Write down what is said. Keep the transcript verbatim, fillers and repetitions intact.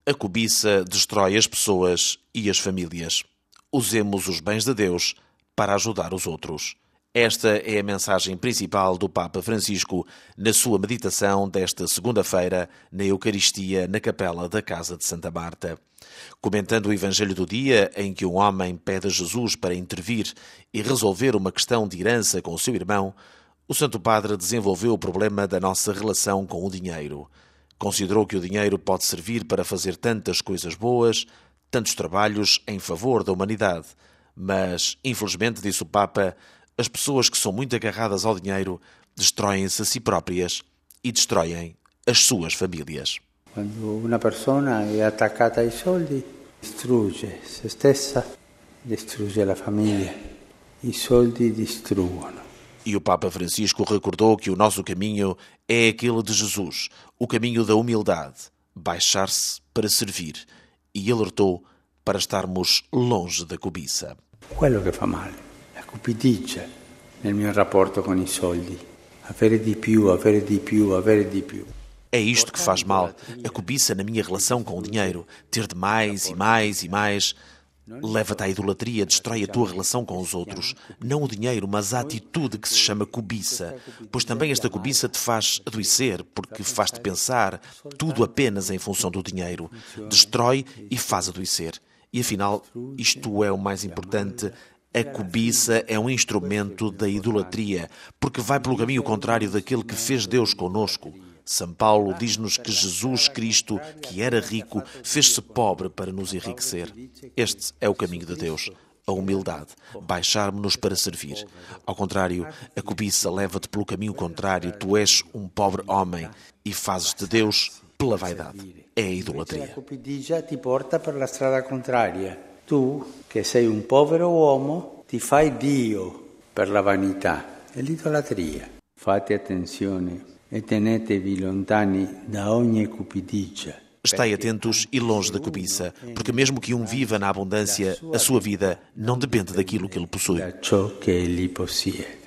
A cobiça destrói as pessoas e as famílias. Usemos os bens de Deus para ajudar os outros. Esta é a mensagem principal do Papa Francisco na sua meditação desta segunda-feira na Eucaristia na Capela da Casa de Santa Marta. Comentando o Evangelho do dia, em que um homem pede a Jesus para intervir e resolver uma questão de herança com o seu irmão, o Santo Padre desenvolveu o problema da nossa relação com o dinheiro. Considerou que o dinheiro pode servir para fazer tantas coisas boas, tantos trabalhos em favor da humanidade. Mas, infelizmente, disse o Papa, as pessoas que são muito agarradas ao dinheiro destroem-se a si próprias e destroem as suas famílias. Quando uma pessoa é attaccata ai soldi, distrugge se stessa, distrugge a família. I soldi distruggono. E o Papa Francisco recordou que o nosso caminho é aquele de Jesus, o caminho da humildade, baixar-se para servir, e alertou para estarmos longe da cobiça. Quello che fa male, la cupidigia nel mio rapporto con i soldi, avere di più, avere di più, avere di più. É isto que faz mal, a cobiça na minha relação com o dinheiro, ter de mais e mais e mais. Leva-te à idolatria, destrói a tua relação com os outros. Não o dinheiro, mas a atitude que se chama cobiça. Pois também esta cobiça te faz adoecer, porque faz-te pensar tudo apenas em função do dinheiro. Destrói e faz adoecer. E afinal, isto é o mais importante. A cobiça é um instrumento da idolatria, porque vai pelo caminho contrário daquele que fez Deus conosco. São Paulo diz-nos que Jesus Cristo, que era rico, fez-se pobre para nos enriquecer. Este é o caminho de Deus, a humildade, baixar-nos para servir. Ao contrário, a cobiça leva-te pelo caminho contrário. Tu és um pobre homem e fazes de Deus pela vaidade. É a idolatria. A cupidigia ti porta per la strada contraria. Tu, che sei un povero uomo, ti fai Dio per la vanità e l'idolatria. Fate attenzione. E tenetevi lontani da ogni cupidigia. Estai atentos e longe da cobiça, porque mesmo que um viva na abundância, a sua vida não depende daquilo que ele possui. Da ciò che egli possiede.